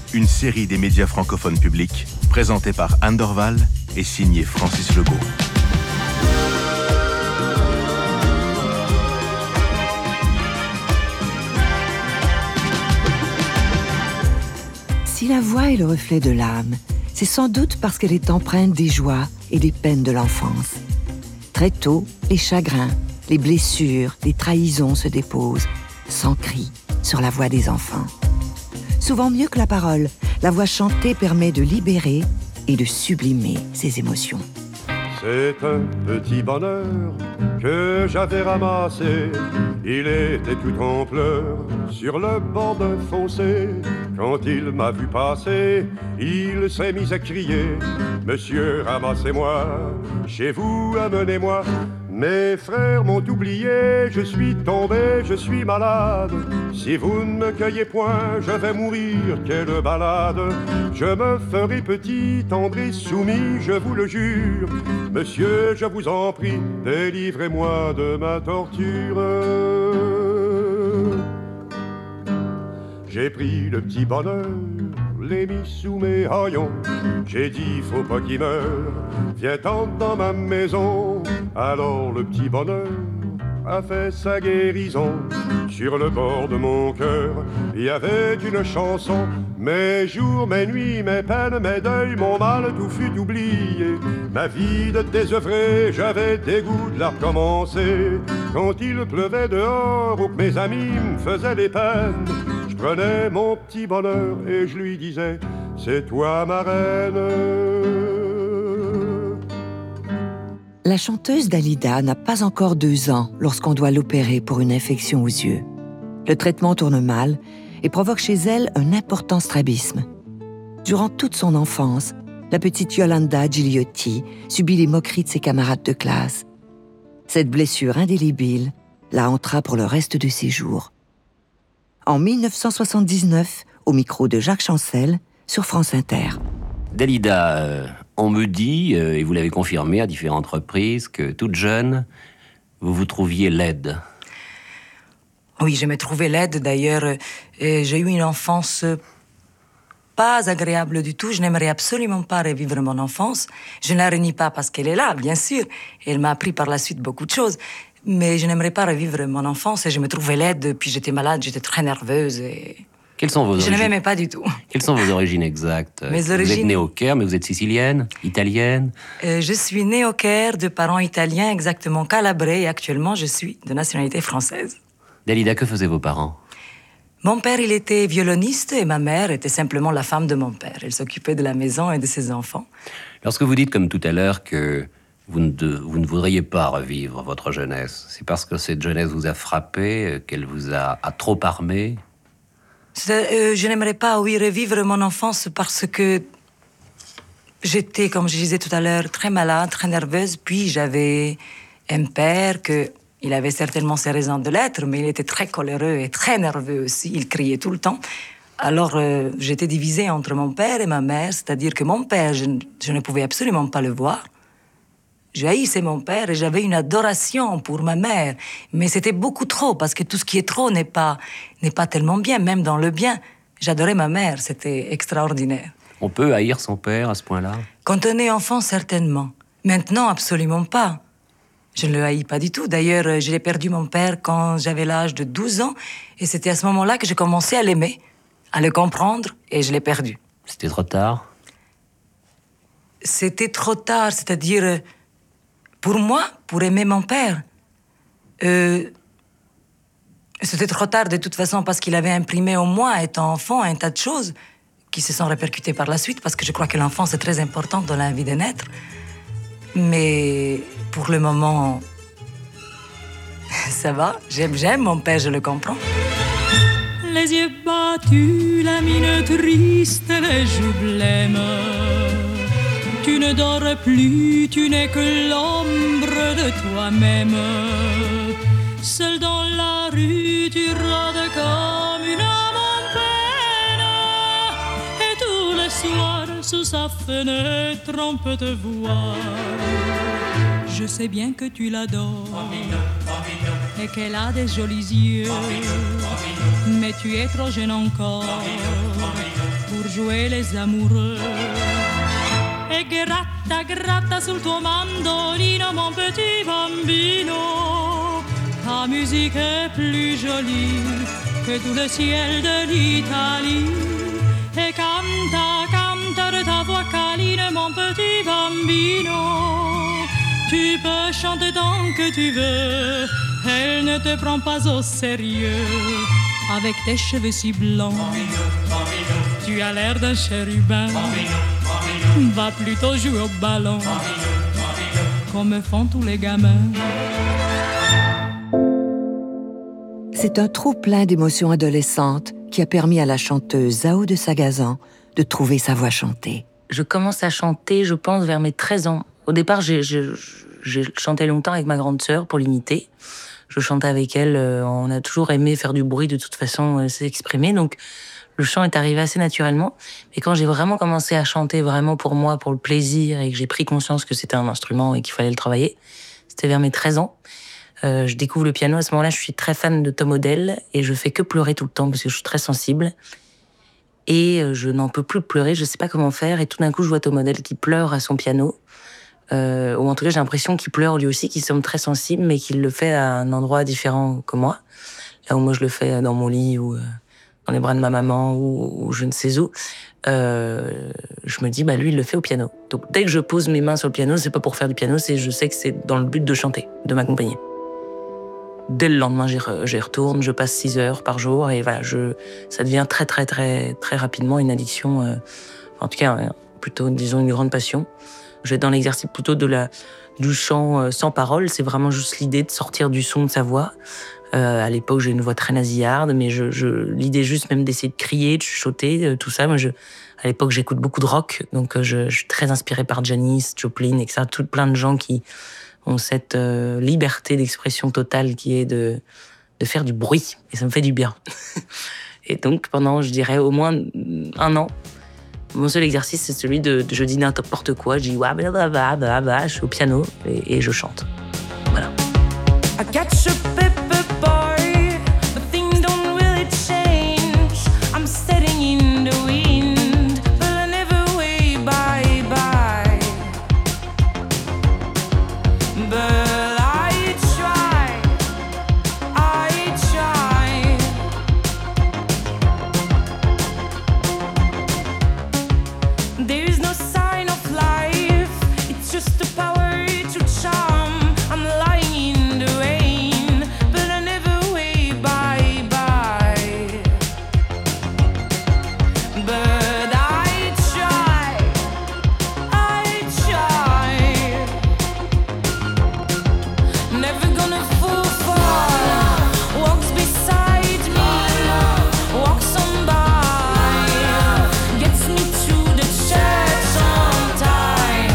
une série des médias francophones publics, présentée par Anne Dorval et signée Francis Legault. Si la voix est le reflet de l'âme, c'est sans doute parce qu'elle est empreinte des joies et des peines de l'enfance. Très tôt, les chagrins, les blessures, les trahisons se déposent, sans cri, sur la voix des enfants. Souvent mieux que la parole, la voix chantée permet de libérer et de sublimer ses émotions. C'est un petit bonheur que j'avais ramassé. Il était tout en pleurs sur le bord d'un fossé. Quand il m'a vu passer, il s'est mis à crier: Monsieur, ramassez-moi, chez vous, amenez-moi. Mes frères m'ont oublié, je suis tombé, je suis malade. Si vous ne me cueillez point, je vais mourir, quelle balade. Je me ferai petit, tendre et soumis, je vous le jure. Monsieur, je vous en prie, délivrez-moi de ma torture. J'ai pris le petit bonheur, l'ai mis sous mes haillons. J'ai dit, faut pas qu'il meure, viens-t'en dans ma maison. Alors le petit bonheur a fait sa guérison. Sur le bord de mon cœur, il y avait une chanson. Mes jours, mes nuits, mes peines, mes deuils, mon mal, tout fut oublié. Ma vie de désœuvré, j'avais dégoût de la recommencer. Quand il pleuvait dehors ou que mes amis me faisaient des peines, je prenais mon petit bonheur et je lui disais: c'est toi ma reine. La chanteuse Dalida n'a pas encore 2 ans lorsqu'on doit l'opérer pour une infection aux yeux. Le traitement tourne mal et provoque chez elle un important strabisme. Durant toute son enfance, la petite Yolanda Gigliotti subit les moqueries de ses camarades de classe. Cette blessure indélébile la hantera pour le reste de ses jours. En 1979, au micro de Jacques Chancel, sur France Inter. Dalida, on me dit, et vous l'avez confirmé à différentes reprises, que toute jeune, vous vous trouviez laide. Oui, je me trouvais laide d'ailleurs. J'ai eu une enfance pas agréable du tout. Je n'aimerais absolument pas revivre mon enfance. Je ne la renie pas parce qu'elle est là, bien sûr. Elle m'a appris par la suite beaucoup de choses. Mais je n'aimerais pas revivre mon enfance et je me trouvais laide. Puis j'étais malade, j'étais très nerveuse et... Quelles sont vos origines ? Je ne m'aimais pas du tout. Quelles sont vos origines exactes ? Mes origines... Vous êtes née au Caire, mais vous êtes sicilienne, italienne ? Je suis née au Caire de parents italiens, exactement calabrais, et actuellement je suis de nationalité française. Dalida, que faisaient vos parents ? Mon père, il était violoniste et ma mère était simplement la femme de mon père. Elle s'occupait de la maison et de ses enfants. Lorsque vous dites, comme tout à l'heure, que vous ne voudriez pas revivre votre jeunesse, c'est parce que cette jeunesse vous a frappé, qu'elle vous a trop armé ? Je n'aimerais pas, oui, revivre mon enfance parce que j'étais, comme je disais tout à l'heure, très malade, très nerveuse. Puis j'avais un père il avait certainement ses raisons de l'être, mais il était très coléreux et très nerveux aussi. Il criait tout le temps. Alors j'étais divisée entre mon père et ma mère, c'est-à-dire que mon père, je ne pouvais absolument pas le voir. Je haïssais mon père et j'avais une adoration pour ma mère. Mais c'était beaucoup trop, parce que tout ce qui est trop n'est pas tellement bien, même dans le bien. J'adorais ma mère, c'était extraordinaire. On peut haïr son père à ce point-là ? Quand on est enfant, certainement. Maintenant, absolument pas. Je ne le haïs pas du tout. D'ailleurs, j'ai perdu mon père quand j'avais l'âge de 12 ans. Et c'était à ce moment-là que j'ai commencé à l'aimer, à le comprendre, et je l'ai perdu. C'était trop tard ? C'était trop tard, c'est-à-dire... Pour moi, pour aimer mon père, c'était trop tard de toute façon parce qu'il avait imprimé en moi, étant enfant, un tas de choses qui se sont répercutées par la suite parce que je crois que l'enfance est très importante dans la vie d'un être. Mais pour le moment, ça va, j'aime mon père, je le comprends. Les yeux battus, la mine triste, les joues blêmes. Tu ne dors plus, tu n'es que l'ombre de toi-même. Seul dans la rue, tu rôdes comme une âme en peine. Et tous les soirs, sous sa fenêtre, on peut te voir. Je sais bien que tu l'adores et qu'elle a des jolis yeux. Mais tu es trop jeune encore pour jouer les amoureux. E gratta, gratta sul tuo mandolino, mon petit bambino. Ta musique est plus jolie que tout le ciel de l'Italie. Et canta, canta de ta voix câline, mon petit bambino. Tu peux chanter tant que tu veux, elle ne te prend pas au sérieux. Avec tes cheveux si blancs, tu as l'air d'un chérubin. Va plutôt jouer au ballon, comme font tous les gamins. C'est un trop-plein d'émotions adolescentes qui a permis à la chanteuse Zao de Sagazan de trouver sa voix chantée. Je commence à chanter, je pense, vers mes 13 ans. Au départ, j'ai chanté longtemps avec ma grande sœur pour l'imiter. Je chantais avec elle, on a toujours aimé faire du bruit, de toute façon, s'exprimer. Donc, le chant est arrivé assez naturellement. Mais quand j'ai vraiment commencé à chanter vraiment pour moi, pour le plaisir, et que j'ai pris conscience que c'était un instrument et qu'il fallait le travailler, c'était vers mes 13 ans. Je découvre le piano. À ce moment-là, je suis très fan de Tom Odell et je fais que pleurer tout le temps parce que je suis très sensible. Et je n'en peux plus pleurer, je sais pas comment faire. Et tout d'un coup, je vois Tom Odell qui pleure à son piano. Ou en tout cas, j'ai l'impression qu'il pleure lui aussi, qu'il semble très sensible, mais qu'il le fait à un endroit différent que moi. Là où moi, je le fais dans mon lit ou dans les bras de ma maman ou je ne sais où. Je me dis, lui, il le fait au piano. Donc, dès que je pose mes mains sur le piano, c'est pas pour faire du piano, je sais que c'est dans le but de chanter, de m'accompagner. Dès le lendemain, j'y retourne, je passe 6 heures par jour et voilà, ça devient très, très, très, très rapidement une addiction. En tout cas, plutôt, disons, une grande passion. Je vais dans l'exercice plutôt du chant sans parole. C'est vraiment juste l'idée de sortir du son de sa voix. À l'époque, j'ai une voix très nasillarde, mais l'idée juste même d'essayer de crier, de chuchoter, tout ça. Moi, à l'époque, j'écoute beaucoup de rock, donc je suis très inspirée par Janis Joplin, etc. Plein de gens qui ont cette liberté d'expression totale qui est de faire du bruit. Et ça me fait du bien. Et donc, pendant, je dirais, au moins 1 an, mon seul exercice, c'est celui de je dis n'importe quoi. Je dis je suis au piano et je chante. Voilà. I catch a paper boy, but things don't really change. I'm sitting in the wind, but I never way bye. But I try. There's no sign of life, it's just the power to charm. I'm lying in the rain, but I never way bye. But I try. Never gonna fall. Walks beside me, walks on by, gets me to the church on time.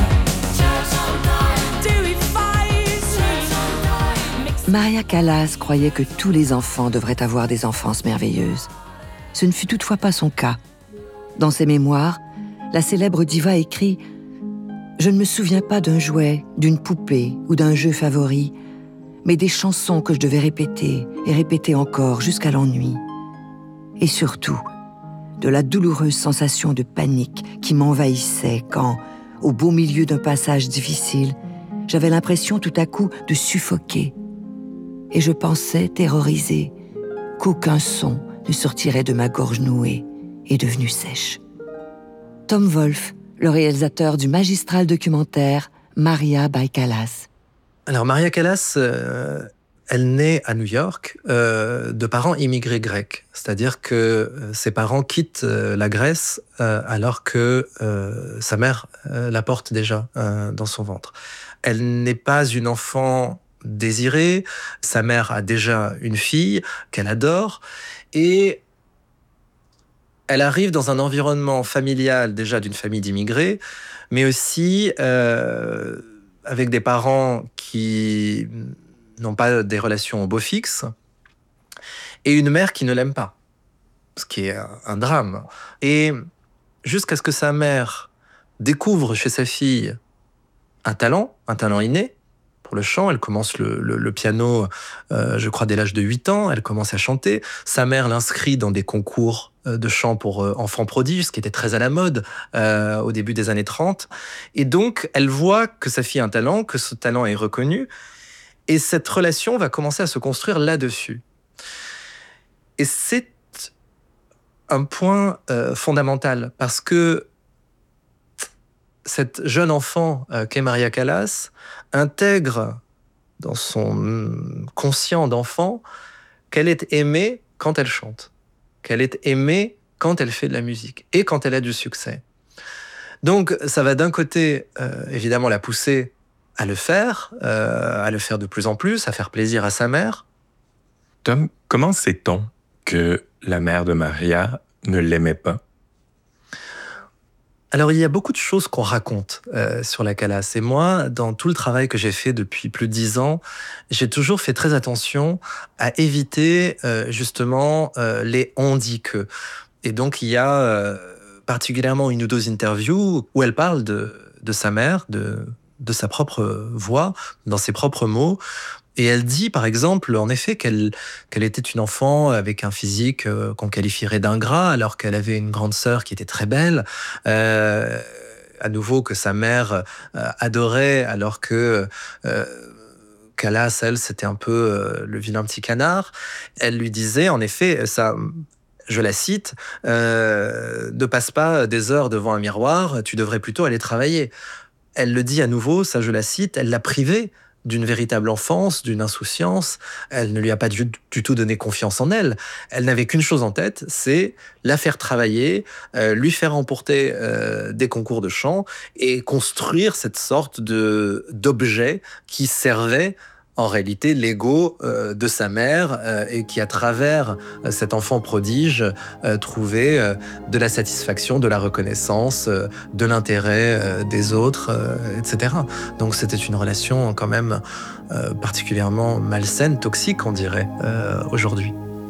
Terrifies me. Maria Callas croyait que tous les enfants devraient avoir des enfances merveilleuses. Ce ne fut toutefois pas son cas. Dans ses mémoires, la célèbre diva écrit « Je ne me souviens pas d'un jouet, d'une poupée ou d'un jeu favori, mais des chansons que je devais répéter et répéter encore jusqu'à l'ennui. Et surtout, de la douloureuse sensation de panique qui m'envahissait quand, au beau milieu d'un passage difficile, j'avais l'impression tout à coup de suffoquer. Et je pensais, terrorisée, qu'aucun son ne sortirait de ma gorge nouée et devenue sèche. » Tom Wolfe, le réalisateur du magistral documentaire Maria by Callas. Alors Maria Callas, elle naît à New York de parents immigrés grecs. C'est-à-dire que ses parents quittent la Grèce alors que sa mère la porte déjà dans son ventre. Elle n'est pas une enfant désirée. Sa mère a déjà une fille qu'elle adore. Et elle arrive dans un environnement familial déjà d'une famille d'immigrés, mais aussi avec des parents qui n'ont pas des relations au beau fixe, et une mère qui ne l'aime pas, ce qui est un drame. Et jusqu'à ce que sa mère découvre chez sa fille un talent inné, pour le chant. Elle commence le piano, je crois, dès l'âge de 8 ans. Elle commence à chanter. Sa mère l'inscrit dans des concours de chant pour enfants prodiges, ce qui était très à la mode au début des années 30. Et donc, elle voit que sa fille a un talent, que ce talent est reconnu. Et cette relation va commencer à se construire là-dessus. Et c'est un point fondamental, parce que cette jeune enfant qu'est Maria Callas intègre dans son conscient d'enfant qu'elle est aimée quand elle chante, qu'elle est aimée quand elle fait de la musique et quand elle a du succès. Donc ça va d'un côté évidemment la pousser à le faire de plus en plus, à faire plaisir à sa mère. Tom, comment sait-on que la mère de Maria ne l'aimait pas? Alors, il y a beaucoup de choses qu'on raconte sur la Callas. Et moi, dans tout le travail que j'ai fait depuis plus de 10 ans, j'ai toujours fait très attention à éviter justement les « on dit que ». Et donc, il y a particulièrement une ou deux interviews où elle parle de sa mère, de sa propre voix, dans ses propres mots. Et elle dit, par exemple, en effet, qu'elle était une enfant avec un physique qu'on qualifierait d'ingrat, alors qu'elle avait une grande sœur qui était très belle. À nouveau, que sa mère adorait, alors que Callas, elle, c'était un peu le vilain petit canard. Elle lui disait, en effet, ça... Je la cite, ne passe pas des heures devant un miroir, tu devrais plutôt aller travailler. Elle le dit à nouveau, ça je la cite, elle l'a privée d'une véritable enfance, d'une insouciance. Elle ne lui a pas du tout donné confiance en elle. Elle n'avait qu'une chose en tête, c'est la faire travailler, lui faire remporter des concours de chant et construire cette sorte d'objet qui servait en réalité l'ego de sa mère et qui, à travers cet enfant prodige, trouvait de la satisfaction, de la reconnaissance, de l'intérêt des autres, etc. Donc c'était une relation quand même particulièrement malsaine, toxique, on dirait, aujourd'hui.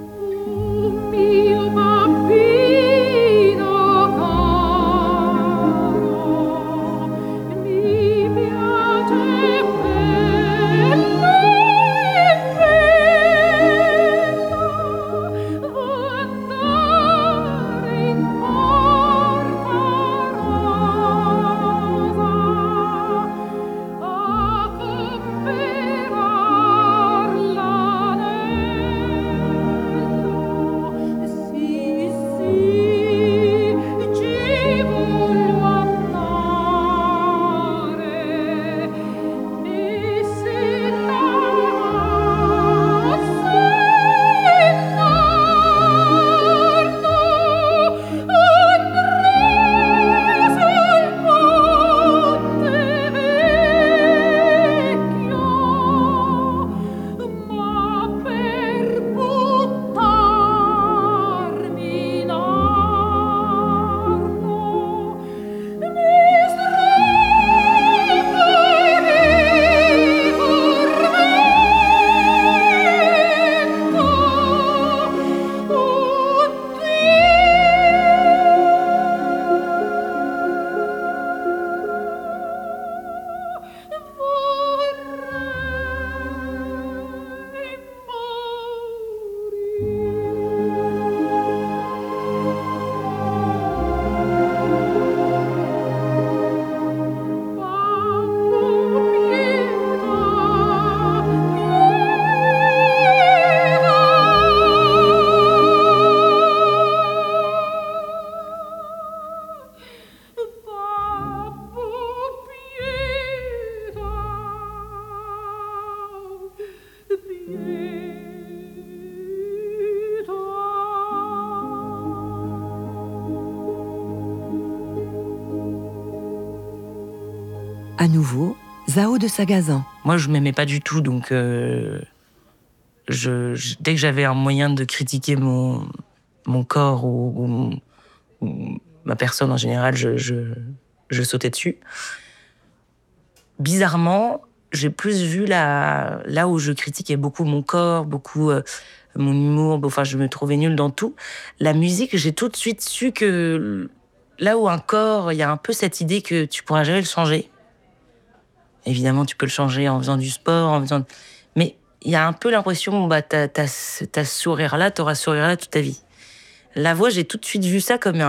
À nouveau, Zao de Sagazan. Moi, je m'aimais pas du tout, donc dès que j'avais un moyen de critiquer mon corps ou ma personne en général, je sautais dessus. Bizarrement, j'ai plus vu là où je critiquais beaucoup mon corps, beaucoup mon humour, enfin je me trouvais nulle dans tout. La musique, j'ai tout de suite su que là où un corps, il y a un peu cette idée que tu pourras jamais le changer. Évidemment, tu peux le changer en faisant du sport, mais il y a un peu l'impression, t'as ce sourire-là, t'auras ce sourire-là toute ta vie. La voix, j'ai tout de suite vu ça comme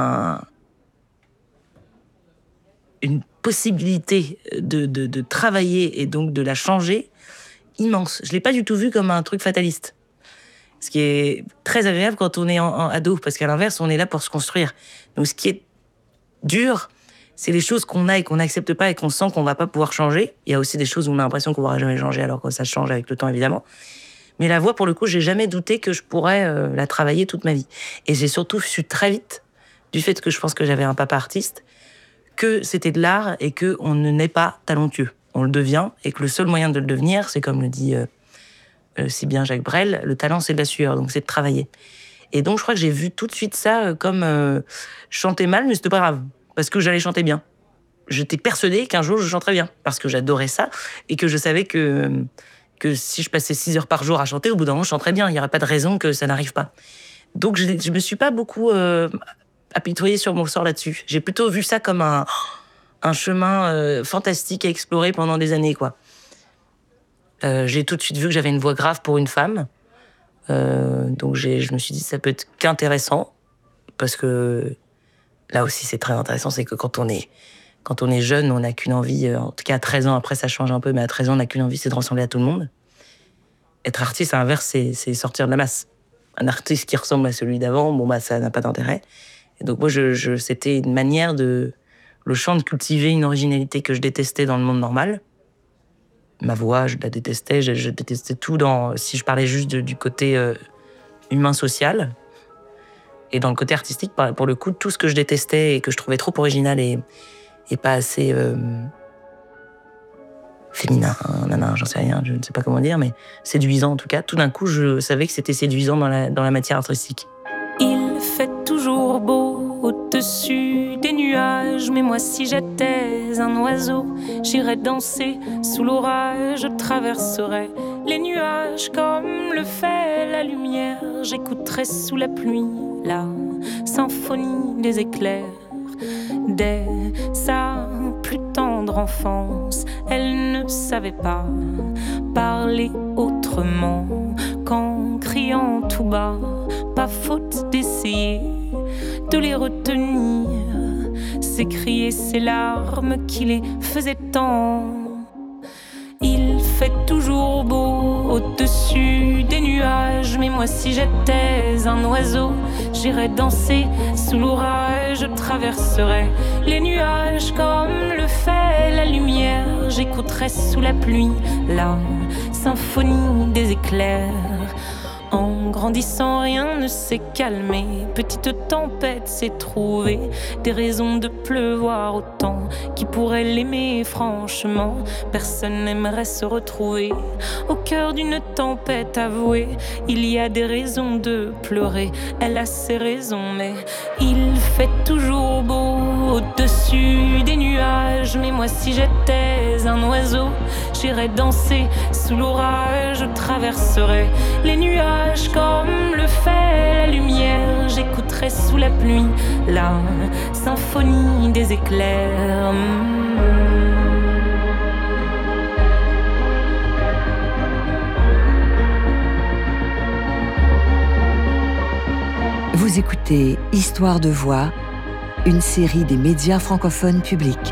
une possibilité de travailler et donc de la changer immense. Je l'ai pas du tout vu comme un truc fataliste. Ce qui est très agréable quand on est en ado, parce qu'à l'inverse, on est là pour se construire. Donc ce qui est dur, c'est les choses qu'on a et qu'on n'accepte pas et qu'on sent qu'on va pas pouvoir changer. Il y a aussi des choses où on a l'impression qu'on va jamais changer, alors que ça change avec le temps, évidemment. Mais la voix, pour le coup, j'ai jamais douté que je pourrais la travailler toute ma vie. Et j'ai surtout su très vite, du fait que je pense que j'avais un papa artiste, que c'était de l'art et qu'on ne naît pas talentueux. On le devient, et que le seul moyen de le devenir, c'est comme le dit si bien Jacques Brel, le talent c'est de la sueur, donc c'est de travailler. Et donc je crois que j'ai vu tout de suite ça comme chanter mal, mais c'était pas grave, parce que j'allais chanter bien. J'étais persuadée qu'un jour je chanterais bien, parce que j'adorais ça, et que je savais que si je passais 6 heures par jour à chanter, au bout d'un moment je chanterais bien, il n'y aurait pas de raison que ça n'arrive pas. Donc je me suis pas beaucoup apitoyée sur mon sort là-dessus. J'ai plutôt vu ça comme un chemin fantastique à explorer pendant des années, quoi. J'ai tout de suite vu que j'avais une voix grave pour une femme. Donc je me suis dit ça peut être qu'intéressant, parce que là aussi c'est très intéressant, c'est que quand on est jeune, on n'a qu'une envie, en tout cas à 13 ans, après ça change un peu, mais à 13 ans on n'a qu'une envie, c'est de ressembler à tout le monde. Être artiste, à l'inverse, c'est sortir de la masse. Un artiste qui ressemble à celui d'avant, ça n'a pas d'intérêt. Et donc moi c'était une manière le chant de cultiver une originalité que je détestais dans le monde normal. Ma voix, je la détestais, je détestais tout si je parlais juste du côté humain-social. Et dans le côté artistique, pour le coup, tout ce que je détestais et que je trouvais trop original et pas assez féminin, j'en sais rien, je ne sais pas comment dire, mais séduisant en tout cas. Tout d'un coup, je savais que c'était séduisant dans la matière artistique. Il fait toujours beau au-dessus des nuages, mais moi si j'étais un oiseau, j'irais danser sous l'orage, je traverserais les nuages comme le fait la lumière, j'écouterais sous la pluie la symphonie des éclairs. Dès sa plus tendre enfance, elle ne savait pas parler autrement qu'en criant tout bas. Pas faute d'essayer de les retenir, s'écrier ces larmes qui les faisaient tant. Il fait toujours beau au-dessus des nuages, mais moi si j'étais un oiseau, j'irais danser sous l'orage, je traverserais les nuages comme le fait la lumière, j'écouterais sous la pluie la symphonie des éclairs. En grandissant, rien ne s'est calmé. Petite tempête s'est trouvée, des raisons de pleuvoir autant. Qui pourrait l'aimer franchement? Personne n'aimerait se retrouver au cœur d'une tempête avouée. Il y a des raisons de pleurer, elle a ses raisons, mais il fait toujours beau au-dessus des nuages. Mais moi si j'étais un oiseau, j'irais danser sous l'orage, je traverserais les nuages comme le fait la lumière, j'écouterai sous la pluie la symphonie des éclairs. Vous écoutez Histoire de voix, une série des médias francophones publics.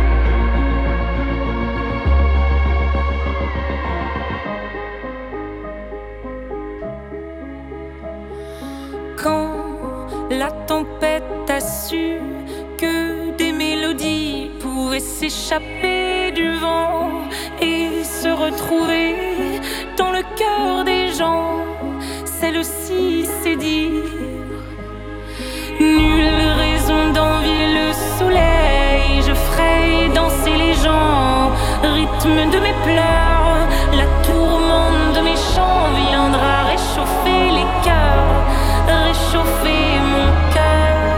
Quand la tempête a su que des mélodies pouvaient s'échapper du vent et se retrouver dans le cœur des gens, celle-ci s'est dire: nulle raison d'envier le soleil, je ferai danser les gens, rythme de mes pleurs, la tourmente de mes chants viendra réchauffer les cœurs, réchauffer mon cœur.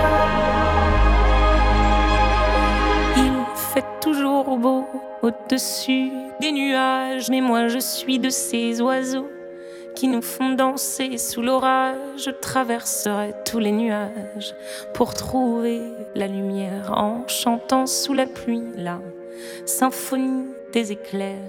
Il fait toujours beau au-dessus des nuages, mais moi je suis de ces oiseaux qui nous font danser sous l'orage. Je traverserai tous les nuages pour trouver la lumière en chantant sous la pluie la symphonie des éclairs.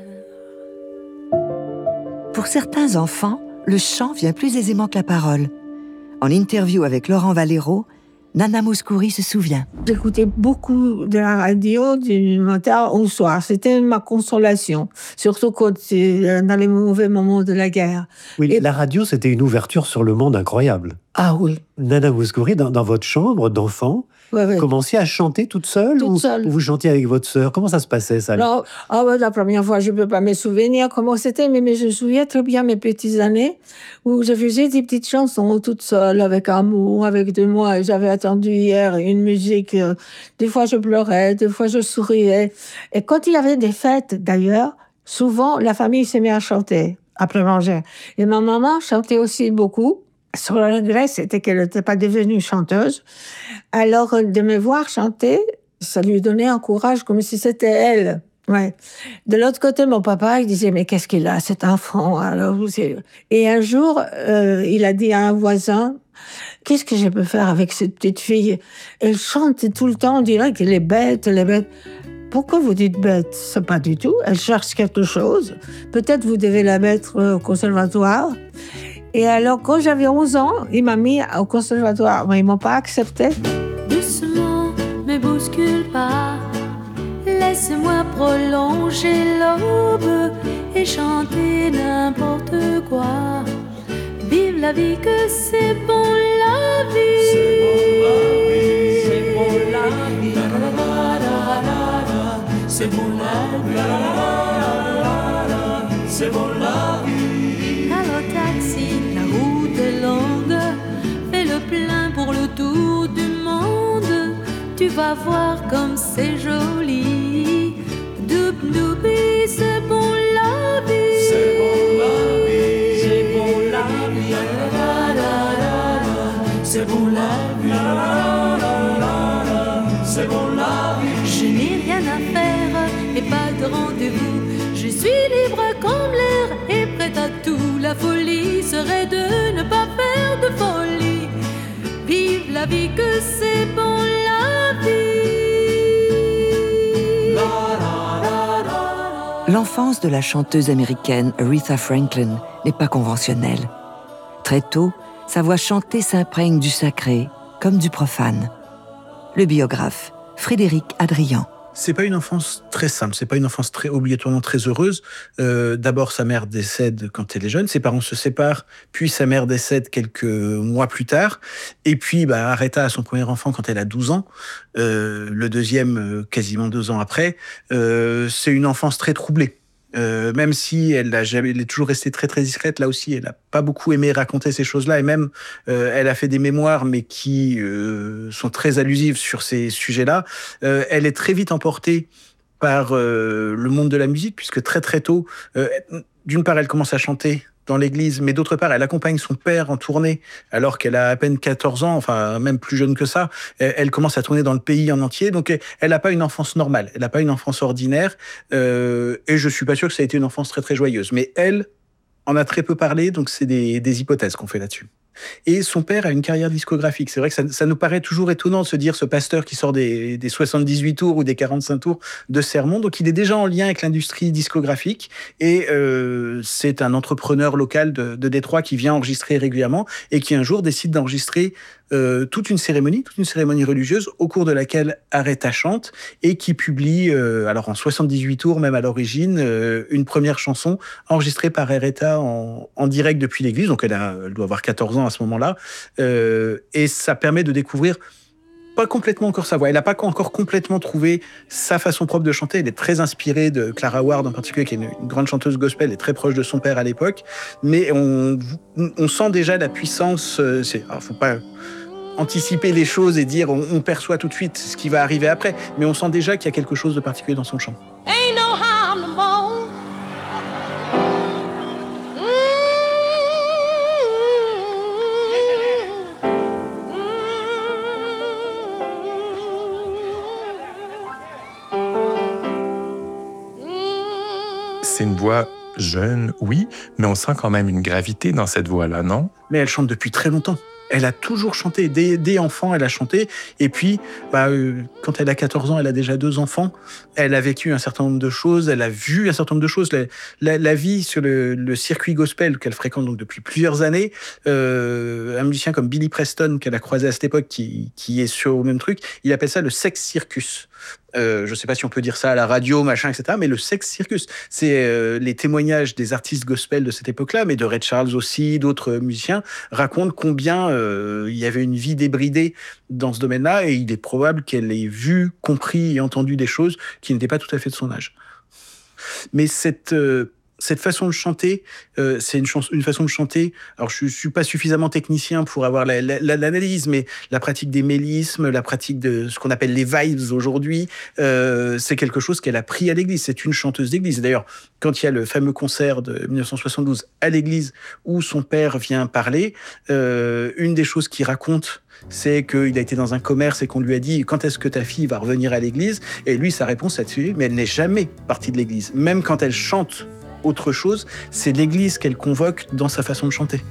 Pour certains enfants, le chant vient plus aisément que la parole. En interview avec Laurent Valero, Nana Mouskouri se souvient. J'écoutais beaucoup de la radio du matin au soir. C'était ma consolation, surtout quand dans les mauvais moments de la guerre. Oui, la radio, c'était une ouverture sur le monde incroyable. Ah oui. Nana Mouskouri, dans votre chambre d'enfant, Ouais. commenciez à chanter toute seule, ou vous chantiez avec votre sœur? Comment ça se passait, ça? Non, la première fois, je ne peux pas me souvenir comment c'était, mais je me souviens très bien mes petites années où je faisais des petites chansons toute seule, avec amour, avec de moi. J'avais attendu hier une musique. Des fois, je pleurais, des fois, je souriais. Et quand il y avait des fêtes, d'ailleurs, souvent, la famille s'est mise à chanter après manger. Et ma maman chantait aussi beaucoup. Son regret, c'était qu'elle n'était pas devenue chanteuse. Alors, de me voir chanter, ça lui donnait un courage comme si c'était elle. Ouais. De l'autre côté, mon papa, il disait, mais qu'est-ce qu'il a, cet enfant? Alors, et un jour, il a dit à un voisin, qu'est-ce que je peux faire avec cette petite fille? Elle chante tout le temps, on dirait qu'elle est bête, elle est bête. Pourquoi vous dites bête? C'est pas du tout. Elle cherche quelque chose. Peut-être vous devez la mettre au conservatoire. Et alors, quand j'avais 11 ans, il m'a mis au conservatoire. Mais ils m'ont pas accepté. Doucement, me bouscule pas. Laisse-moi prolonger l'aube et chanter n'importe quoi. Vive la vie, que c'est bon la vie. C'est bon la vie. C'est bon la vie. C'est bon la vie. C'est bon la vie. Alors taxi, la route est longue. Fais le plein pour le tour du monde. Tu vas voir comme c'est joli. Doup doubi, c'est bon la vie. C'est bon la vie. C'est bon la vie. C'est bon la vie. C'est bon la vie. Je n'ai rien à faire et pas de rendez-vous. Je suis libre comme l'air et prête à tout. La folie serait de ne pas faire de folie. Vive la vie, que c'est bon la vie. L'enfance de la chanteuse américaine Aretha Franklin n'est pas conventionnelle. Très tôt, sa voix chantée s'imprègne du sacré comme du profane. Le biographe, Frédéric Adrian. C'est pas une enfance très simple, c'est pas une enfance obligatoirement très heureuse. D'abord, sa mère décède quand elle est jeune, ses parents se séparent, puis sa mère décède quelques mois plus tard, et puis Aretha a son premier enfant quand elle a 12 ans, le deuxième quasiment 2 ans après. C'est une enfance très troublée. Même si elle est toujours restée très très discrète, là aussi elle n'a pas beaucoup aimé raconter ces choses-là, et même elle a fait des mémoires mais qui sont très allusives sur ces sujets-là. Elle est très vite emportée par le monde de la musique, puisque très très tôt, d'une part elle commence à chanter dans l'église, mais d'autre part, elle accompagne son père en tournée alors qu'elle a à peine 14 ans, enfin même plus jeune que ça. Elle commence à tourner dans le pays en entier, donc elle n'a pas une enfance normale, elle n'a pas une enfance ordinaire, et je suis pas sûr que ça a été une enfance très très joyeuse. Mais elle en a très peu parlé, donc c'est des hypothèses qu'on fait là-dessus. Et son père a une carrière discographique. C'est vrai que ça nous paraît toujours étonnant de se dire ce pasteur qui sort des 78 tours ou des 45 tours de sermons. Donc il est déjà en lien avec l'industrie discographique, et c'est un entrepreneur local de Détroit qui vient enregistrer régulièrement et qui un jour décide d'enregistrer toute une cérémonie religieuse au cours de laquelle Aretha chante, et qui publie, alors en 78 tours même à l'origine, une première chanson enregistrée par Aretha en direct depuis l'église. Donc elle doit avoir 14 ans à ce moment-là, et ça permet de découvrir pas complètement encore sa voix. Elle n'a pas encore complètement trouvé sa façon propre de chanter. Elle est très inspirée de Clara Ward en particulier, qui est une grande chanteuse gospel et très proche de son père à l'époque. Mais on sent déjà la puissance. Faut pas anticiper les choses et dire on perçoit tout de suite ce qui va arriver après, mais on sent déjà qu'il y a quelque chose de particulier dans son chant. Ain't no harm no more. C'est une voix jeune, oui, mais on sent quand même une gravité dans cette voix-là, non? Mais elle chante depuis très longtemps. Elle a toujours chanté. Dès enfant, elle a chanté. Et puis, quand elle a 14 ans, elle a déjà 2 enfants. Elle a vécu un certain nombre de choses. Elle a vu un certain nombre de choses. La vie sur le circuit gospel qu'elle fréquente donc depuis plusieurs années. Un musicien comme Billy Preston, qu'elle a croisé à cette époque, qui est sur le même truc, il appelle ça le sex circus. Je ne sais pas si on peut dire ça à la radio, machin, etc. Mais le sex circus, c'est les témoignages des artistes gospel de cette époque-là, mais de Ray Charles aussi, d'autres musiciens, racontent combien il y avait une vie débridée dans ce domaine-là, et il est probable qu'elle ait vu, compris et entendu des choses qui n'étaient pas tout à fait de son âge. Mais cette façon de chanter, c'est une façon de chanter. Alors, je suis pas suffisamment technicien pour avoir l'analyse, mais la pratique des mélismes, la pratique de ce qu'on appelle les vibes aujourd'hui, c'est quelque chose qu'elle a pris à l'église. C'est une chanteuse d'église. D'ailleurs, quand il y a le fameux concert de 1972 à l'église où son père vient parler, une des choses qu'il raconte, c'est qu'il a été dans un commerce et qu'on lui a dit « Quand est-ce que ta fille va revenir à l'église ?» Et lui, sa réponse là-dessus, mais elle n'est jamais partie de l'église. Même quand elle chante autre chose, c'est l'église qu'elle convoque dans sa façon de chanter.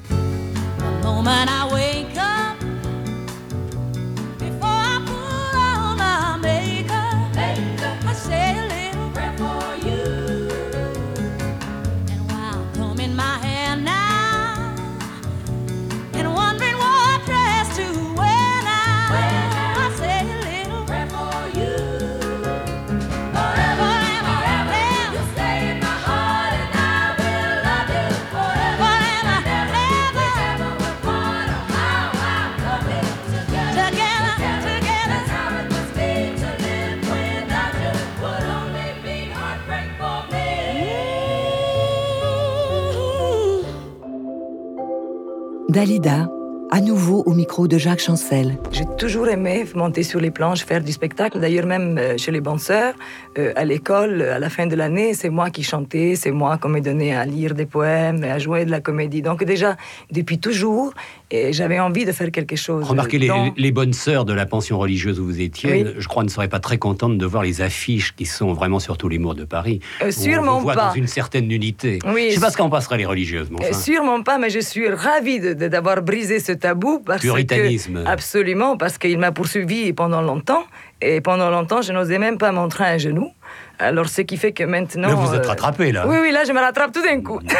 Dalida, à nouveau au micro de Jacques Chancel. J'ai toujours aimé monter sur les planches, faire du spectacle. D'ailleurs, même chez les bonnes sœurs, à l'école, à la fin de l'année, c'est moi qui chantais, c'est moi qu'on me donnait à lire des poèmes, à jouer de la comédie. Donc déjà, depuis toujours, j'avais envie de faire quelque chose. Remarquez, les bonnes sœurs de la pension religieuse où vous étiez, oui. Je crois, ne seraient pas très contentes de voir les affiches qui sont vraiment sur tous les murs de Paris. Sûrement on vous voit pas. Dans une certaine unité. Oui, je ne sais pas ce qu'en passeraient les religieuses. Mais enfin. Sûrement pas, mais je suis ravie d'avoir brisé ce tabou. Puritanisme. Absolument, parce qu'il m'a poursuivi pendant longtemps. Et pendant longtemps, je n'osais même pas montrer un genou. Alors, ce qui fait que maintenant... Là, vous êtes rattrapé, là. Oui, là, je me rattrape tout d'un coup.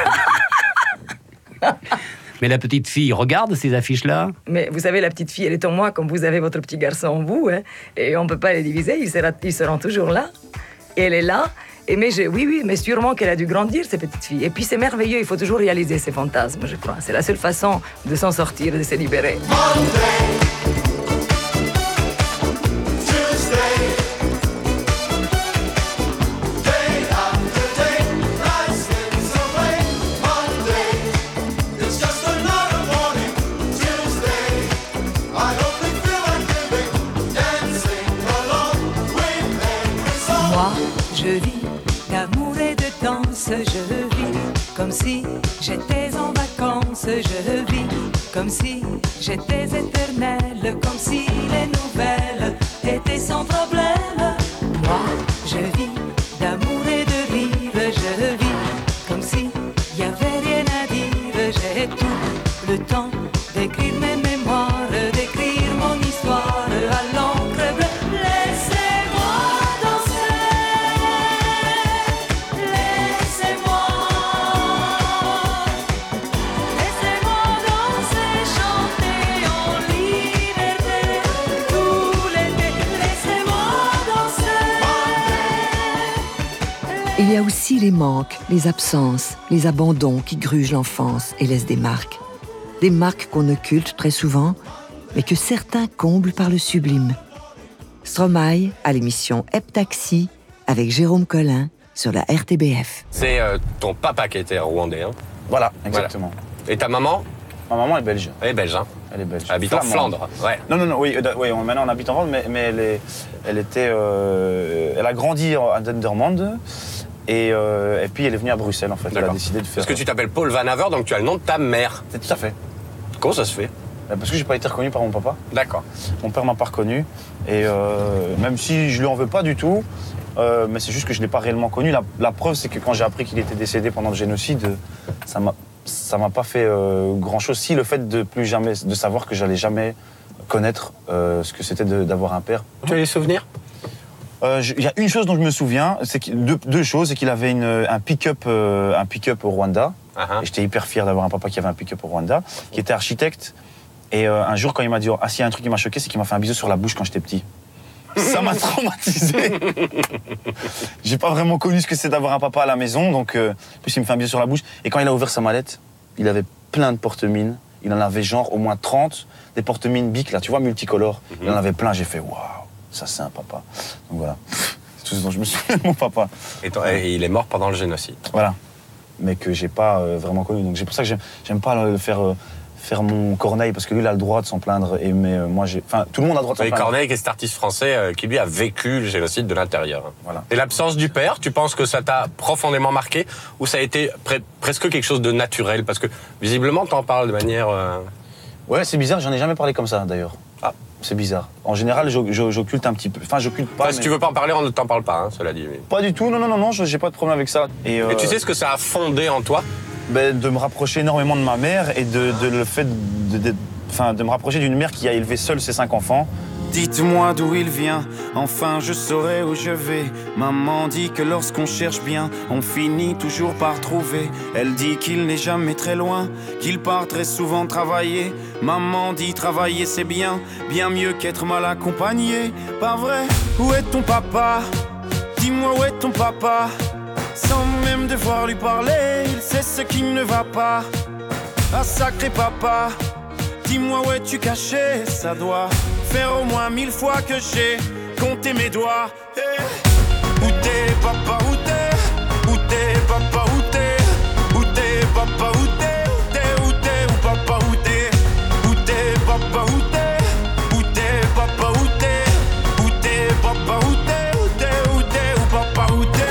Mais la petite fille regarde ces affiches-là? Mais vous savez, la petite fille, elle est en moi comme vous avez votre petit garçon en vous. Hein, et on ne peut pas les diviser, ils seront toujours là. Et elle est là. Et oui, mais sûrement qu'elle a dû grandir, cette petite fille. Et puis c'est merveilleux, il faut toujours réaliser ses fantasmes, je crois. C'est la seule façon de s'en sortir, de se libérer. Moi, je vis d'amour et de danse, je vis comme si j'étais en vacances, je vis comme si j'étais éternelle, comme si les nouvelles étaient sans problème. Moi, je vis d'amour et de rire, je vis comme si y avait rien à dire, j'ai tout le temps d'écrire mes mémoires, d'écrire mon histoire à l'encre bleue. Il y a aussi les manques, les absences, les abandons qui grugent l'enfance et laissent des marques. Des marques qu'on occulte très souvent, mais que certains comblent par le sublime. Stromae à l'émission Heptaxi avec Jérôme Collin sur la RTBF. C'est ton papa qui était rwandais, hein? Voilà, exactement. Voilà. Et ta maman? Ma maman est belge. Elle est belge, hein? Elle est belge. Elle habite en Flandre, ouais. Non, oui, maintenant on habite en Flandre, mais elle a grandi à Dendermonde. Et puis elle est venue à Bruxelles en fait. Elle a décidé de faire. Parce que tu t'appelles Paul Van Haver, donc tu as le nom de ta mère. C'est tout à fait. Comment ça se fait? Parce que j'ai pas été reconnu par mon papa. D'accord. Mon père m'a pas reconnu. Et même si je lui en veux pas du tout, mais c'est juste que je ne l'ai pas réellement connu. La preuve, c'est que quand j'ai appris qu'il était décédé pendant le génocide, ça m'a pas fait grand-chose. Si, le fait de savoir que j'allais jamais connaître ce que c'était d'avoir un père. Tu as des souvenirs? Il y a une chose dont je me souviens, c'est deux choses, c'est qu'il avait un pick-up au Rwanda. Et j'étais hyper fier d'avoir un papa qui avait un pick-up au Rwanda, qui était architecte. Et un jour, quand il m'a dit « Ah, s'il y a un truc qui m'a choqué, c'est qu'il m'a fait un bisou sur la bouche quand j'étais petit. » Ça m'a traumatisé. J'ai pas vraiment connu ce que c'est d'avoir un papa à la maison, donc plus il me fait un bisou sur la bouche. Et quand il a ouvert sa mallette, il avait plein de porte-mines. Il en avait genre au moins 30, des porte-mines bic, là, tu vois, multicolores. Il en avait plein, j'ai fait « Waouh, ça c'est un papa. » Donc voilà, c'est tout ce dont je me souviens de mon papa. Et il est mort pendant le génocide. Voilà, mais que j'ai pas vraiment connu. Donc c'est pour ça que j'aime pas faire mon Corneille, parce que lui, il a le droit de s'en plaindre. Mais moi, tout le monde a le droit de s'en plaindre. Corneille, qui est cet artiste français qui, lui, a vécu le génocide de l'intérieur. Voilà. Et l'absence du père, tu penses que ça t'a profondément marqué ou ça a été presque quelque chose de naturel? Parce que, visiblement, tu en parles de manière... Ouais, c'est bizarre, j'en ai jamais parlé comme ça, d'ailleurs. Ah, c'est bizarre. En général, j'occulte un petit peu. Enfin, j'occulte pas. Si tu veux pas en parler, on ne t'en parle pas, hein, cela dit. Pas du tout, non, j'ai pas de problème avec ça. Et tu sais ce que ça a fondé en toi? De me rapprocher énormément de ma mère et de me rapprocher d'une mère qui a élevé seule ses 5 enfants. Dites-moi d'où il vient, enfin je saurai où je vais. Maman dit que lorsqu'on cherche bien, on finit toujours par trouver. Elle dit qu'il n'est jamais très loin, qu'il part très souvent travailler. Maman dit travailler c'est bien, bien mieux qu'être mal accompagné. Pas vrai? Où est ton papa? Dis-moi où est ton papa? Sans même devoir lui parler, il sait ce qui ne va pas. Ah sacré papa, dis-moi où es-tu caché? Ça doit faire au moins 1000 fois que j'ai compté mes doigts. Hey. Où t'es papa, où t'es? Où t'es papa, où t'es? Où t'es papa, où t'es? Où t'es, où t'es, où papa, où t'es? Où t'es papa, où t'es? Où t'es papa, où t'es? Où t'es papa, où t'es? Où t'es, où t'es, où papa, où t'es?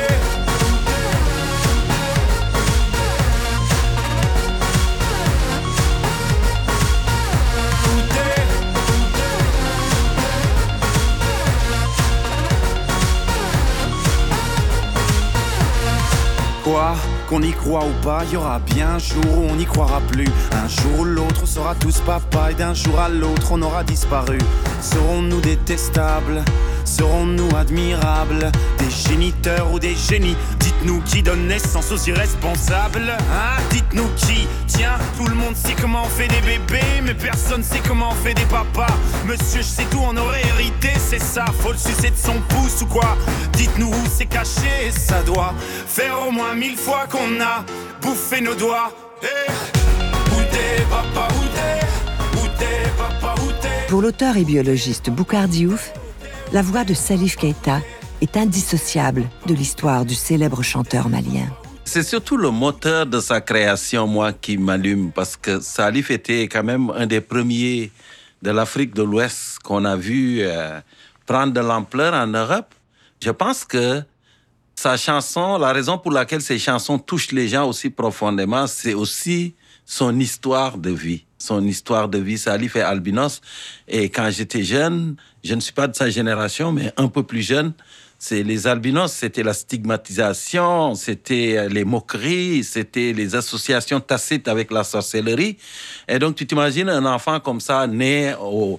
Quoi? Qu'on y croit ou pas, y aura bien un jour où on n'y croira plus. Un jour ou l'autre, on sera tous papa et d'un jour à l'autre, on aura disparu. Serons-nous détestables? Serons-nous admirables? Des géniteurs ou des génies? Dites-nous qui donne naissance aux irresponsables, hein? Dites-nous qui? Tiens, tout le monde sait comment on fait des bébés, mais personne sait comment on fait des papas. Monsieur, je sais tout, on aurait hérité, c'est ça. Faut le sucer de son pouce ou quoi? Dites-nous où c'est caché, ça doit faire au moins 1000 fois qu'on a bouffé nos doigts. Hey. Où t'es, papa, où t'es? Où t'es, papa, où t'es? Pour l'auteur et biologiste Boucar Diouf, la voix de Salif Keïta est indissociable de l'histoire du célèbre chanteur malien. C'est surtout le moteur de sa création, moi, qui m'allume, parce que Salif était quand même un des premiers de l'Afrique de l'Ouest qu'on a vu prendre de l'ampleur en Europe. Je pense que sa chanson, la raison pour laquelle ses chansons touchent les gens aussi profondément, c'est aussi son histoire de vie. Son histoire de vie, Salif est albinos. Et quand j'étais jeune, je ne suis pas de sa génération, mais un peu plus jeune, les albinos, c'était la stigmatisation, c'était les moqueries, c'était les associations tacites avec la sorcellerie. Et donc, tu t'imagines un enfant comme ça, né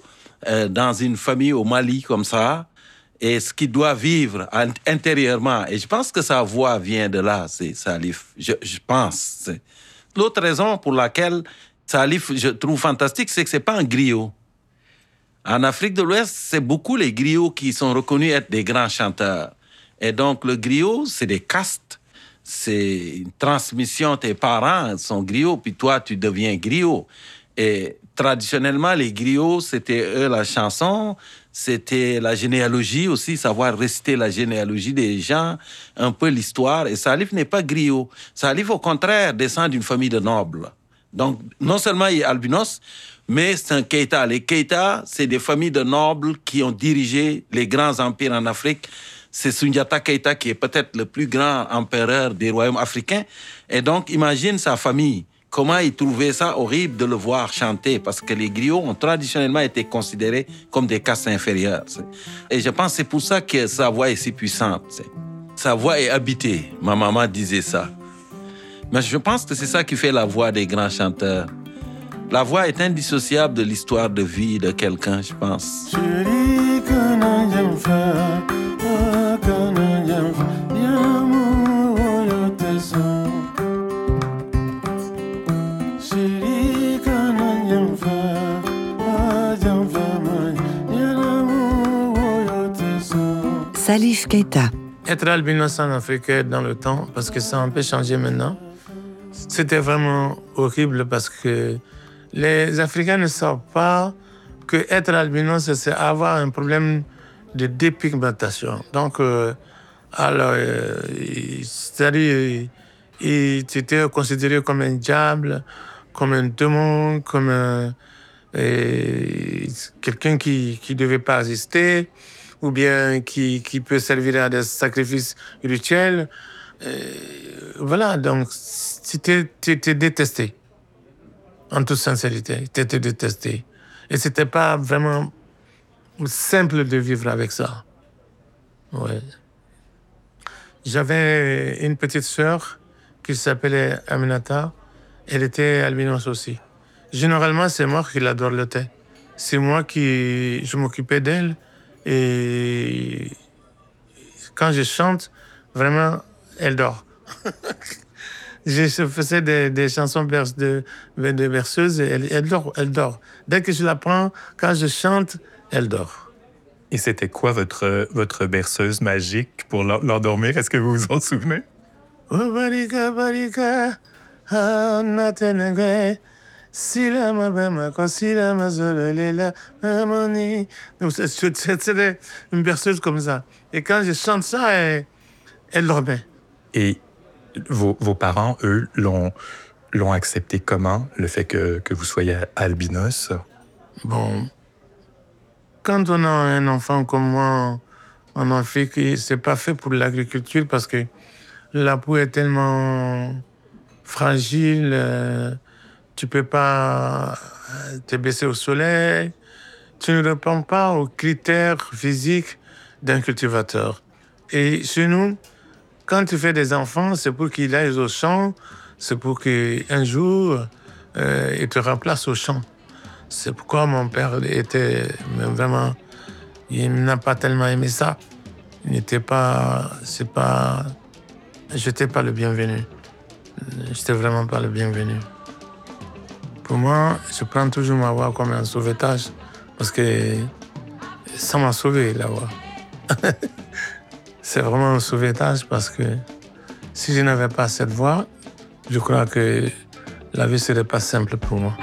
dans une famille au Mali comme ça, et ce qu'il doit vivre intérieurement. Et je pense que sa voix vient de là, c'est Salif. Je pense. L'autre raison pour laquelle Salif, je trouve fantastique, c'est que c'est pas un griot. En Afrique de l'Ouest, c'est beaucoup les griots qui sont reconnus être des grands chanteurs. Et donc, le griot, c'est des castes. C'est une transmission. Tes parents sont griots, puis toi, tu deviens griot. Et traditionnellement, les griots, c'était eux la chanson, c'était la généalogie aussi, savoir réciter la généalogie des gens, un peu l'histoire. Et Salif n'est pas griot. Salif, au contraire, descend d'une famille de nobles. Donc, non seulement il est albinos, mais c'est un Keïta. Les Keïta, c'est des familles de nobles qui ont dirigé les grands empires en Afrique. C'est Soundiata Keïta qui est peut-être le plus grand empereur des royaumes africains. Et donc, imagine sa famille comment ils trouvaient ça horrible de le voir chanter, parce que les griots ont traditionnellement été considérés comme des castes inférieures. Et je pense que c'est pour ça que sa voix est si puissante. Sa voix est habitée, ma maman disait ça. Mais je pense que c'est ça qui fait la voix des grands chanteurs. La voix est indissociable de l'histoire de vie de quelqu'un, je pense. Salif Keita. Être albinos en Afrique dans le temps, parce que ça a un peu changé maintenant, c'était vraiment horrible parce que les Africains ne savent pas que être albinos, c'est avoir un problème de dépigmentation. Donc, c'est-à-dire, tu étais considéré comme un diable, comme un démon, comme quelqu'un qui ne devait pas exister, ou bien qui peut servir à des sacrifices rituels. Voilà, donc tu étais détesté. En toute sincérité, tu étais détesté. Et ce n'était pas vraiment simple de vivre avec ça. Ouais. J'avais une petite sœur qui s'appelait Aminata. Elle était albinos aussi. Généralement, c'est moi qui la dorlotais. C'est moi je m'occupais d'elle. Et quand je chante, vraiment, elle dort. Je faisais des chansons de berceuses et elle dort. Dès que je la prends, quand je chante, elle dort. Et c'était quoi votre berceuse magique pour l'endormir? Est-ce que vous vous en souvenez? C'était une berceuse comme ça. Et quand je chante ça, elle dormait. Et vos parents, eux, l'ont accepté comment, le fait que vous soyez albinos? Bon, quand on a un enfant comme moi en Afrique, c'est pas fait pour l'agriculture parce que la peau est tellement fragile. Tu peux pas te baisser au soleil. Tu ne réponds pas aux critères physiques d'un cultivateur. Et chez nous, quand tu fais des enfants, c'est pour qu'ils aillent au champ, c'est pour qu'un jour, ils te remplacent au champ. C'est pourquoi mon père était vraiment... Il n'a pas tellement aimé ça. J'étais pas le bienvenu. J'étais vraiment pas le bienvenu. Pour moi, je prends toujours ma voix comme un sauvetage parce que ça m'a sauvé, la voix. C'est vraiment un sauvetage parce que si je n'avais pas cette voix, je crois que la vie ne serait pas simple pour moi.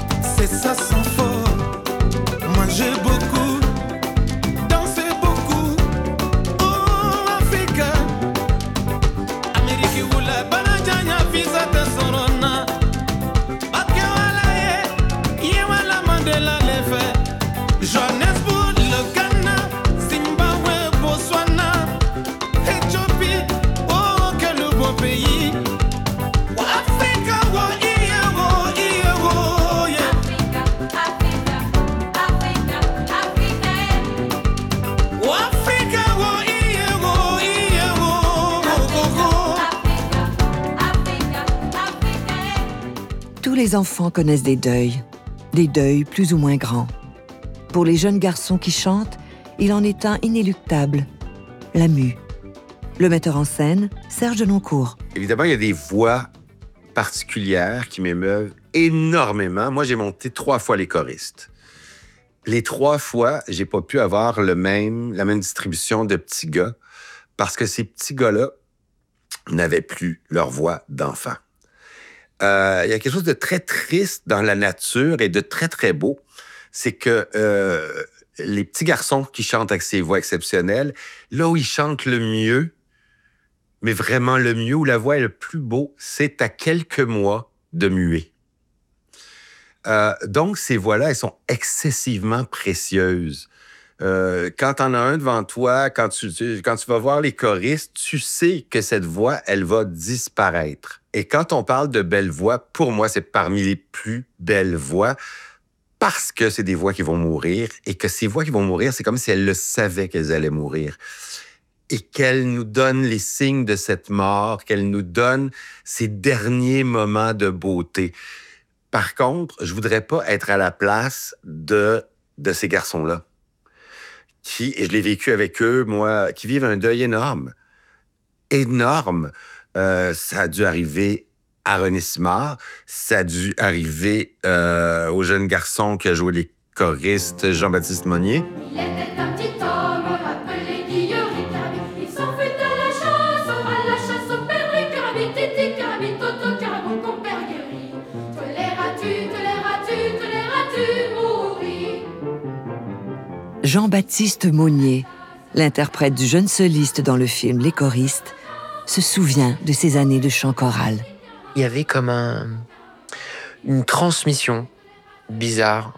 Ça sent fort, manger beaucoup, danser beaucoup. Oh Africa, oh yeah, oh yeah, oh, oh, Tous les enfants connaissent des deuils plus ou moins grands. Pour les jeunes garçons qui chantent, il en est un inéluctable, la mue. Le metteur en scène, Serge Denoncourt. Évidemment, il y a des voix particulières qui m'émeuvent énormément. Moi, j'ai monté 3 fois les choristes. Les 3 fois, j'ai pas pu avoir la même distribution de petits gars parce que ces petits gars-là n'avaient plus leur voix d'enfant. Il y a quelque chose de très triste dans la nature et de très, très beau. C'est que les petits garçons qui chantent avec ces voix exceptionnelles, là où ils chantent le mieux, mais vraiment le mieux, où la voix est le plus beau, c'est à quelques mois de muet. Donc, ces voix-là, elles sont excessivement précieuses. Quand t'en as un devant toi, quand tu vas voir les choristes, tu sais que cette voix, elle va disparaître. Et quand on parle de belles voix, pour moi, c'est parmi les plus belles voix parce que c'est des voix qui vont mourir et que ces voix qui vont mourir, c'est comme si elles le savaient qu'elles allaient mourir. Et qu'elles nous donnent les signes de cette mort, qu'elles nous donnent ces derniers moments de beauté. Par contre, je voudrais pas être à la place de ces garçons-là. Et je l'ai vécu avec eux, moi, qui vivent un deuil énorme. Énorme. Ça a dû arriver à René Simard, ça a dû arriver au jeune garçon qui a joué les choristes, Jean-Baptiste Monnier. Il était un petit homme appelé Guillaume Carabit. Il s'en fut à la chasse au père et Carabit, Titi, Carabit, Toto, Carabou, compère guéri. Te les ratus mourir. Jean-Baptiste Monnier, l'interprète du jeune soliste dans le film Les choristes, se souvient de ces années de chant choral. Il y avait comme une transmission bizarre.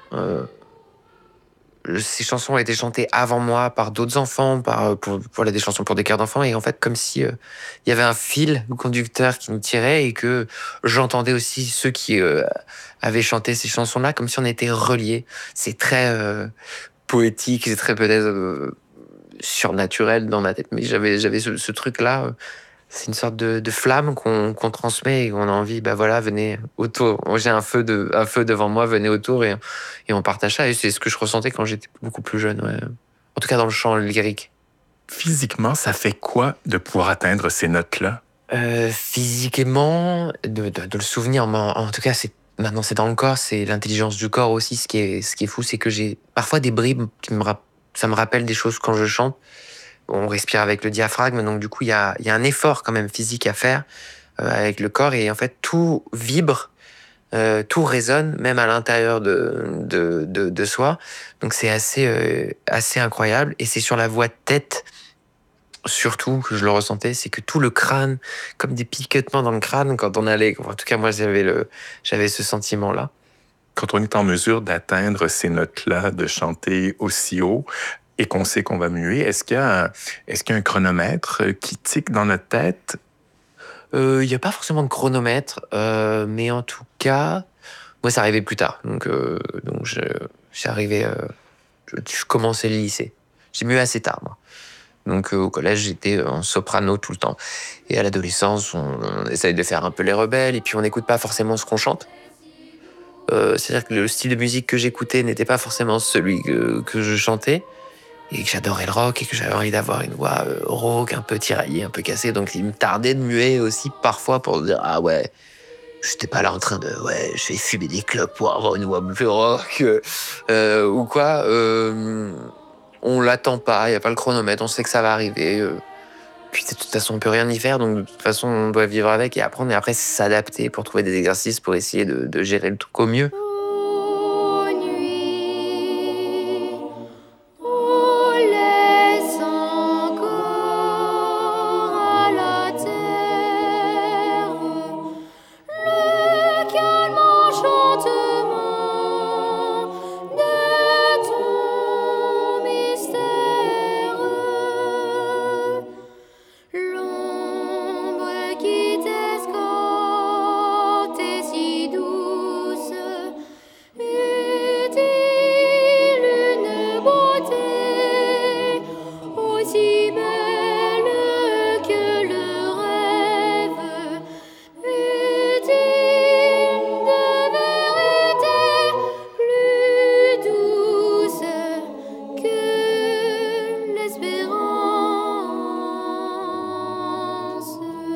Ces chansons ont été chantées avant moi par d'autres enfants, des chansons pour des chœurs d'enfants, et en fait comme si il y avait un fil conducteur qui nous tirait et que j'entendais aussi ceux qui avaient chanté ces chansons-là comme si on était reliés. C'est très poétique, c'est très peut-être surnaturel dans ma tête, mais j'avais ce truc-là. C'est une sorte de flamme qu'on transmet et on a envie, venez autour. J'ai un feu devant moi, venez autour et on partage ça. Et c'est ce que je ressentais quand j'étais beaucoup plus jeune, ouais. En tout cas dans le chant lyrique. Physiquement, ça fait quoi de pouvoir atteindre ces notes-là? Physiquement, de le souvenir, en tout cas, maintenant c'est dans le corps, c'est l'intelligence du corps aussi. Ce qui est fou, c'est que j'ai parfois des bribes ça me rappelle des choses quand je chante. On respire avec le diaphragme, donc du coup, il y a un effort quand même physique à faire avec le corps. Et en fait, tout vibre, tout résonne, même à l'intérieur de soi. Donc c'est assez incroyable. Et c'est sur la voix de tête, surtout, que je le ressentais, c'est que tout le crâne, comme des picotements dans le crâne, quand on allait... En tout cas, moi, j'avais ce sentiment-là. Quand on est en mesure d'atteindre ces notes-là, de chanter aussi haut, et qu'on sait qu'on va muer, est-ce qu'il y a un chronomètre qui tique dans notre tête? Il n'y a pas forcément de chronomètre, mais en tout cas, moi, ça arrivait plus tard. Donc je commençais le lycée. J'ai mué assez tard, moi. Donc au collège, j'étais en soprano tout le temps. Et à l'adolescence, on essaye de faire un peu les rebelles, et puis on n'écoute pas forcément ce qu'on chante. C'est-à-dire que le style de musique que j'écoutais n'était pas forcément celui que je chantais. Et que j'adorais le rock et que j'avais envie d'avoir une voix rauque, un peu tiraillée, un peu cassée. Donc il me tardait de muer aussi parfois pour se dire « Ah ouais, j'étais pas là en train de... Ouais, je vais fumer des clopes pour avoir une voix plus rock. » ou quoi. On l'attend pas, il n'y a pas le chronomètre, on sait que ça va arriver. Puis de toute façon, on peut rien y faire. Donc de toute façon, on doit vivre avec et apprendre. Et après, s'adapter pour trouver des exercices pour essayer de gérer le truc au mieux. si belle que le rêve ultime de vérité, plus douce que l'espérance.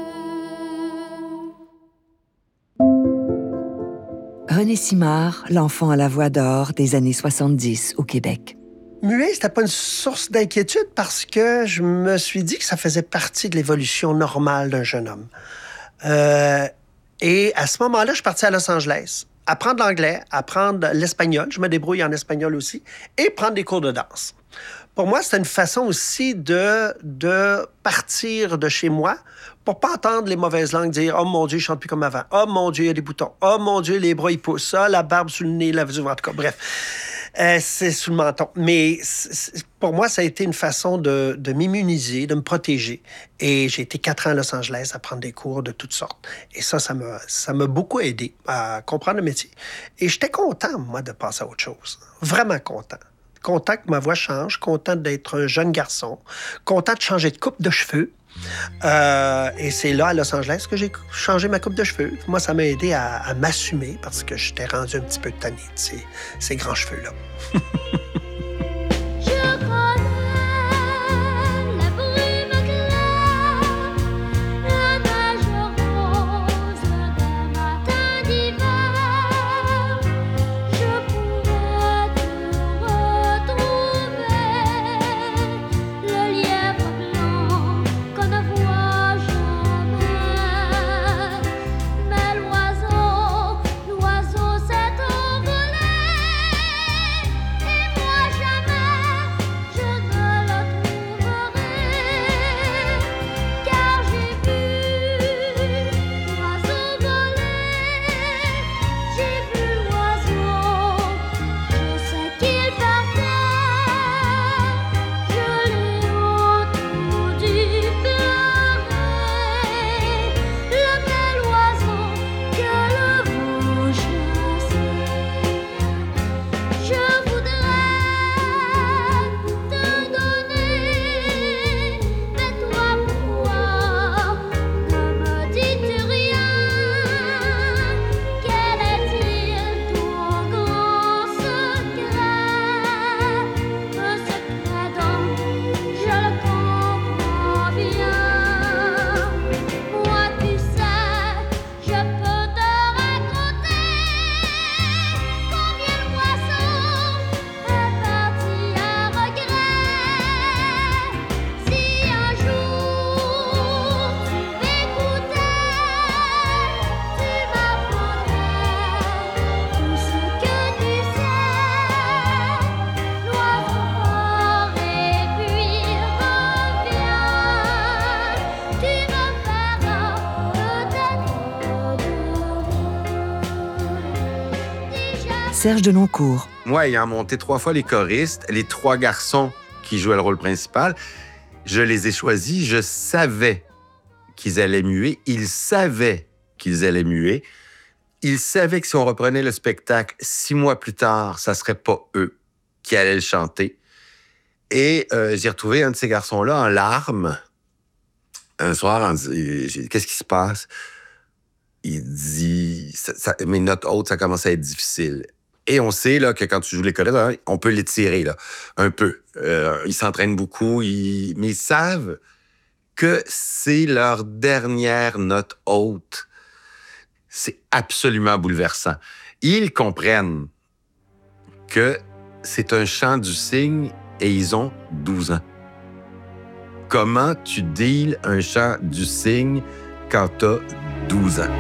René Simard, l'enfant à la voix d'or des années 70 au Québec. Muet, c'était pas une source d'inquiétude parce que je me suis dit que ça faisait partie de l'évolution normale d'un jeune homme. Et à ce moment-là, je suis parti à Los Angeles, apprendre l'anglais, apprendre l'espagnol, je me débrouille en espagnol aussi, et prendre des cours de danse. Pour moi, c'était une façon aussi de partir de chez moi pour pas entendre les mauvaises langues dire « Oh mon Dieu, je chante plus comme avant. Oh mon Dieu, il y a des boutons. Oh mon Dieu, les bras, ils poussent. Ah, la barbe sous le nez, en tout cas, bref. C'est sous le menton. Mais pour moi, ça a été une façon de m'immuniser, de me protéger. Et j'ai été 4 ans à Los Angeles à prendre des cours de toutes sortes. Et ça m'a beaucoup aidé à comprendre le métier. Et j'étais content, moi, de passer à autre chose. Vraiment content. Content que ma voix change, content d'être un jeune garçon, content de changer de coupe de cheveux. Et c'est là, à Los Angeles, que j'ai changé ma coupe de cheveux. Moi, ça m'a aidé à m'assumer parce que j'étais rendu un petit peu tanné de ces grands cheveux-là. Serge Denoncourt. Moi, ayant monté 3 fois les choristes, les 3 garçons qui jouaient le rôle principal, je les ai choisis. Je savais qu'ils allaient muer. Ils savaient qu'ils allaient muer. Ils savaient que si on reprenait le spectacle 6 mois plus tard, ça serait pas eux qui allaient le chanter. Et j'ai retrouvé un de ces garçons-là en larmes. Un soir, qu'est-ce qui se passe? Il dit, mes notes hautes, ça commence à être difficile. Et on sait là, que quand tu joues les choristes, on peut les tirer là, un peu. Ils s'entraînent beaucoup, mais ils savent que c'est leur dernière note haute. C'est absolument bouleversant. Ils comprennent que c'est un chant du cygne et ils ont 12 ans. Comment tu deals un chant du cygne quand t'as 12 ans?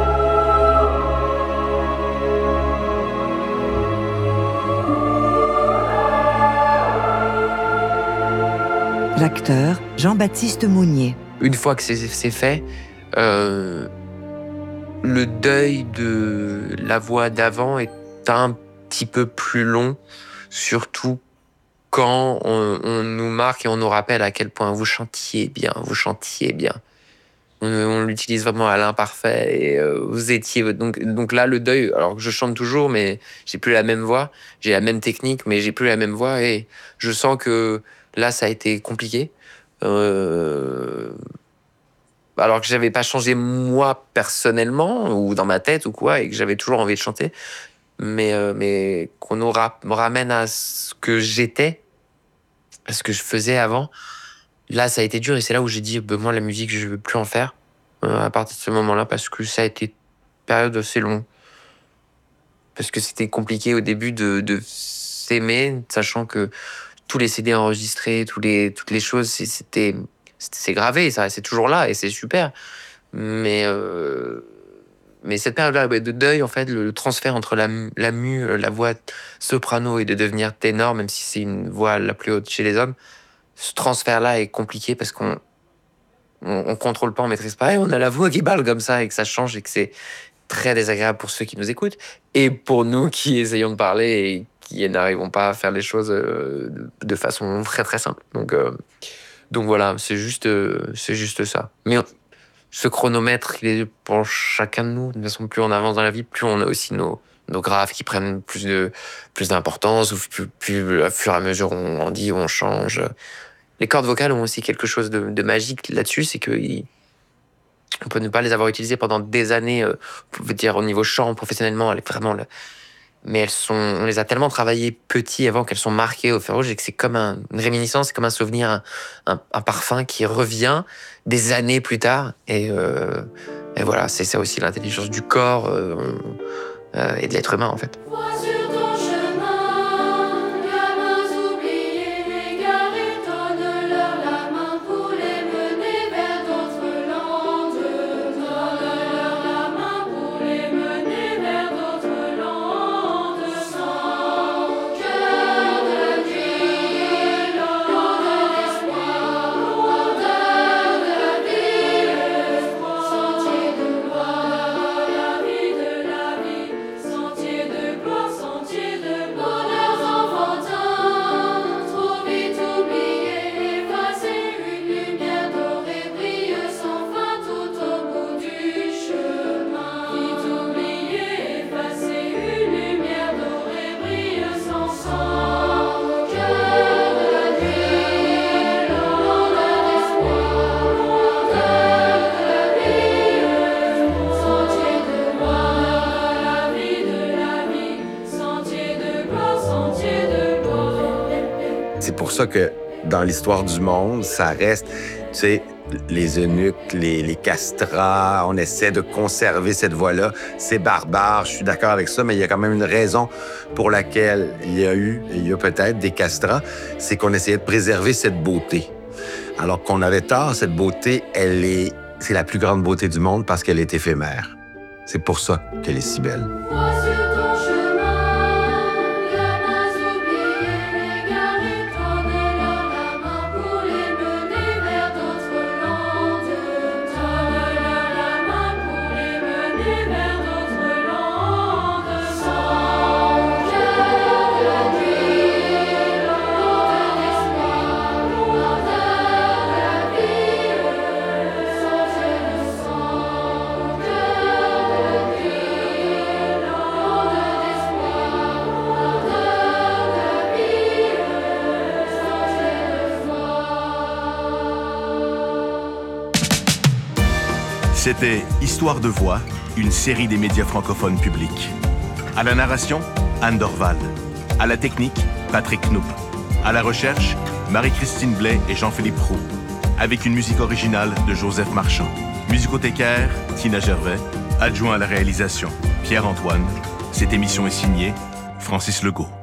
L'acteur Jean-Baptiste Mounier. Une fois que c'est fait, le deuil de la voix d'avant est un petit peu plus long, surtout quand on nous marque et on nous rappelle à quel point vous chantiez bien. On l'utilise vraiment à l'imparfait et vous étiez... Donc là, le deuil, alors que je chante toujours, mais j'ai plus la même voix, j'ai la même technique, mais j'ai plus la même voix et je sens que Là, ça a été compliqué. Alors que j'avais pas changé moi personnellement ou dans ma tête ou quoi, et que j'avais toujours envie de chanter, mais qu'on me ramène à ce que j'étais, à ce que je faisais avant. Là, ça a été dur et c'est là où j'ai dit, moi, la musique, je veux plus en faire à partir de ce moment-là, parce que ça a été une période assez longue. Parce que c'était compliqué au début de s'aimer, sachant que tous les CD enregistrés, toutes les choses, c'est gravé, ça, c'est toujours là et c'est super. Mais cette période-là de deuil, en fait, le transfert entre la voix soprano et de devenir ténor, même si c'est une voix la plus haute chez les hommes, ce transfert-là est compliqué parce qu'on contrôle pas, on maîtrise pas, et on a la voix qui parle comme ça et que ça change et que c'est très désagréable pour ceux qui nous écoutent et pour nous qui essayons de parler et qui n'arrivons pas à faire les choses de façon très très simple. Donc voilà, c'est juste ça. Mais ce chronomètre, il est pour chacun de nous. De toute façon, plus on avance dans la vie, plus on a aussi nos graves qui prennent plus d'importance, ou plus à fur et à mesure on grandit, on change. Les cordes vocales ont aussi quelque chose de magique là-dessus, c'est que on peut ne pas les avoir utilisées pendant des années, on peut dire au niveau chant, professionnellement, mais on les a tellement travaillées petits avant qu'elles sont marquées au fer rouge, et que c'est comme une réminiscence, c'est comme un souvenir, un parfum qui revient des années plus tard. Et voilà, c'est ça aussi l'intelligence du corps et de l'être humain, en fait. C'est pour ça que dans l'histoire du monde, ça reste, tu sais, les eunuques, les castrats, on essaie de conserver cette voix-là. C'est barbare, je suis d'accord avec ça, mais il y a quand même une raison pour laquelle il y a peut-être des castrats, c'est qu'on essayait de préserver cette beauté. Alors qu'on avait tort, cette beauté, c'est la plus grande beauté du monde parce qu'elle est éphémère. C'est pour ça qu'elle est si belle. C'était Histoire de voix, une série des médias francophones publics. À la narration, Anne Dorval. À la technique, Patrick Knoop. À la recherche, Marie-Christine Blais et Jean-Philippe Roux. Avec une musique originale de Joseph Marchand. Musicothécaire, Tina Gervais. Adjoint à la réalisation, Pierre-Antoine. Cette émission est signée Francis Legault.